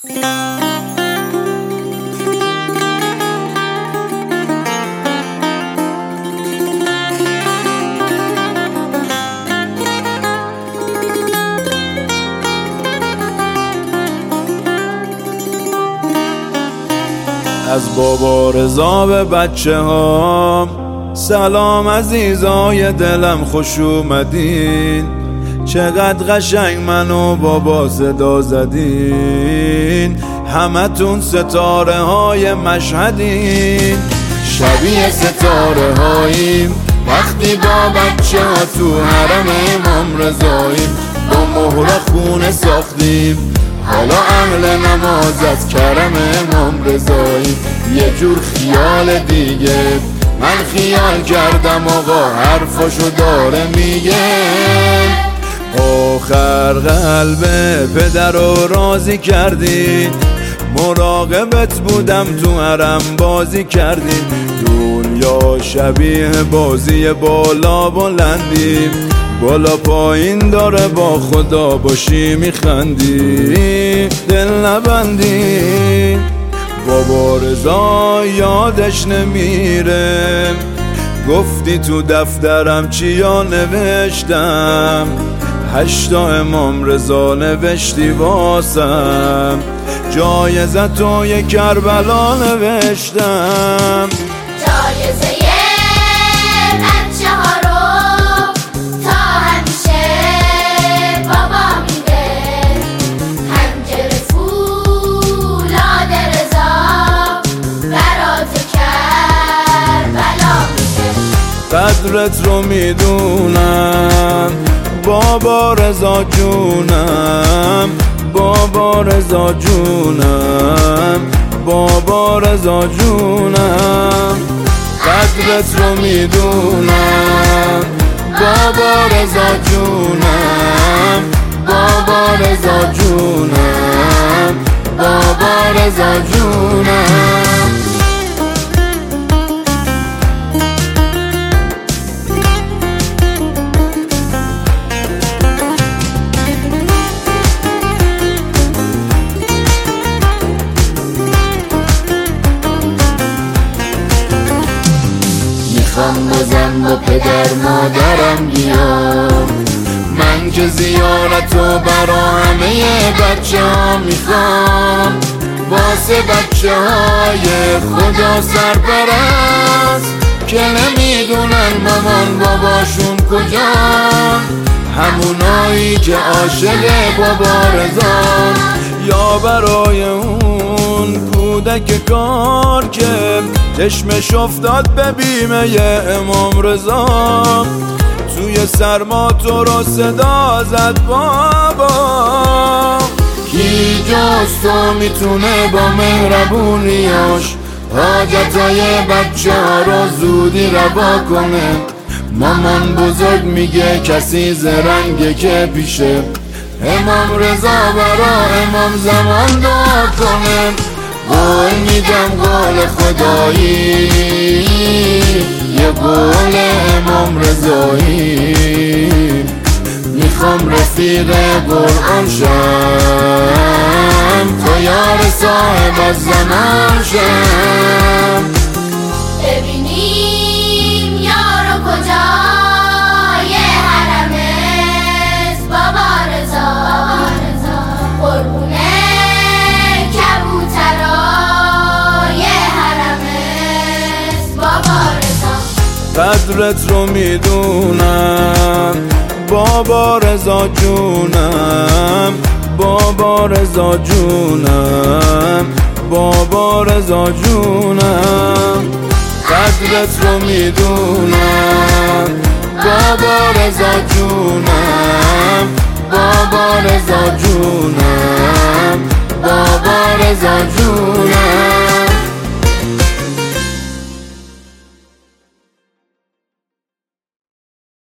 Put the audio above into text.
از بابا رضا به بچه هام سلام عزیزای دلم، خوش اومدین. چقدر قشنگ منو بابا صدا زدین، همتون ستاره های مشهدین. شبیه ستاره هاییم وقتی با بچه ها تو حرم امام رضاییم. با مهر خونه ساختیم حالا اهل نماز از کرم امام رضاییم. یه جور خیال دیگه من خیال کردم آقا حرفاشو داره میگه. آخر قلب پدر رو راضی کردی، مراقبت بودم تو حرم بازی کردی. دنیا شبیه بازی بالا بلندی، بالا پایین داره با خدا باشی میخندی دل نبندی. بابا رضا یادش نمیره، گفتی تو دفترم چیا نوشتم، 8 امام رضا نوشتی واسم، جایزه توی کربلا نوشتم. جایزه بچه ها رو تا همیشه بابا میده، حنجر فولاد رضا برات کربلا میده. قدرت رو میدونم بابا رضا جونم، بابا رضا جونم، بابا رضا جونم. قدرت رو میدونم بابا رضا جونم، بابا رضا جونم، بابا رضا جونم. میخوام بازم با پدر مادرم بیام، من که زیارتو برا همه بچه ها میخوام. واسه بچه های خدا سرپرست که نمیدونن مامان باباشون کجان، همونایی که عاشق بابا رضان، یا برای اون کودک کار که چشمش افتاد به بیمه امام رضا، توی سرما تو رو صدا زد بابا. کی جز تو میتونه با مهربونیاش حاجتای بچه ها رو زودی روا کنه؟ مامان بزرگ میگه کسی زرنگه که پیشه امام رضا برا امام زمان دعا کنه. قول میدم قول خدایی، یه قول امام رضایی، میخوام رفیق قرآن شم تا یار صاحب از زمان شم. ببینیم یارو کجای حرم است بابا رضا، قربونه کبوترای حرم است بابا رضا. قدرت رو میدونم بابا رضا جونم، بابا رضا جونم، بابا رضا جونم. قدرت رو میدونم بابا رضا جونم، بابا رضا جونم، بابا رضا جونم.